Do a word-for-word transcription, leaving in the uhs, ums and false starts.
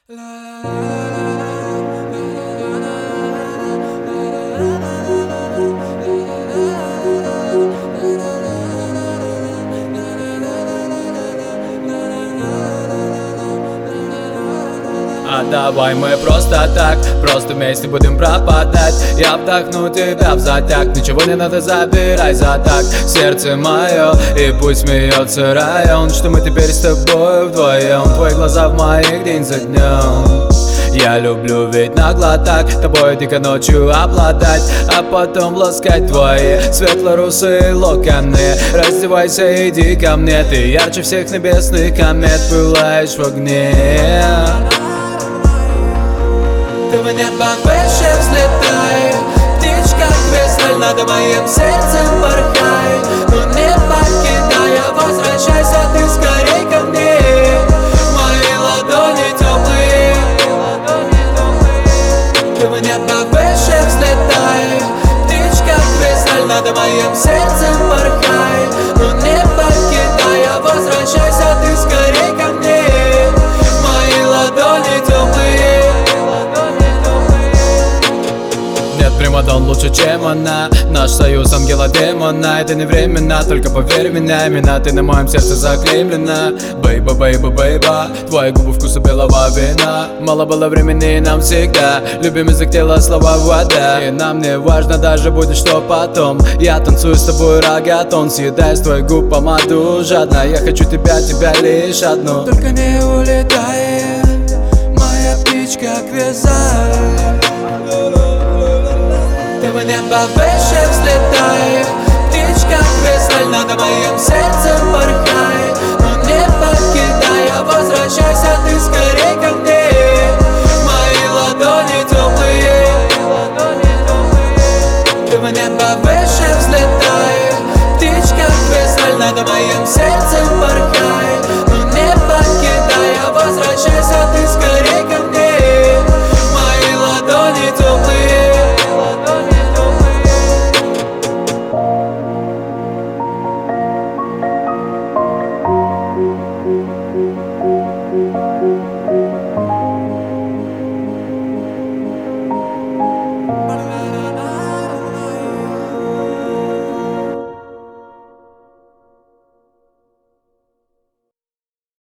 А давай мы просто так, просто вместе будем пропадать. Я вдохну тебя в затяг, ничего не надо, забирай за так сердце мое, и пусть смеется район, что мы теперь с тобой вдвоем. Твои глаза в моих день за днем. Я люблю ведь нагло так тобой дико ночью обладать, а потом ласкать твои светло-русые локоны. Раздевайся, иди ко мне, ты ярче всех небесных комет, пылаешь в огне. Ты в небо выше взлетай, птичка кристаль над моим сердцем порхай. Но не покидая, возвращайся ты скорей ко мне. Мои ладони теплые. Ты в небо выше взлетай, птичка кристаль над моим сердцем порхай. Но не покидая, возвращайся ты скорей ко мне. Мои ладони теплые. Примадон лучше, чем она. Наш союз ангела-демона. Это не временно, только поверь в меня. Именно ты на моем сердце заклеймлена. Бейба, бейба, бейба, твои губы вкуса белого вина. Мало было времени нам всегда. Любим язык тела, слова вода. И нам не важно даже будет что потом. Я танцую с тобой рагатон, съедаю с твоих губ помаду жадно. Я хочу тебя, тебя лишь одну. Только не улетай, моя птичка квизаль. Ты в небо выше взлетай, птичка кристаль над моим сердцем порхай. Но не покидая, возвращайся ты скорей ко мне. Мои ладони теплые. Ты в небо выше взлетай, птичка кристаль над моим сердцем.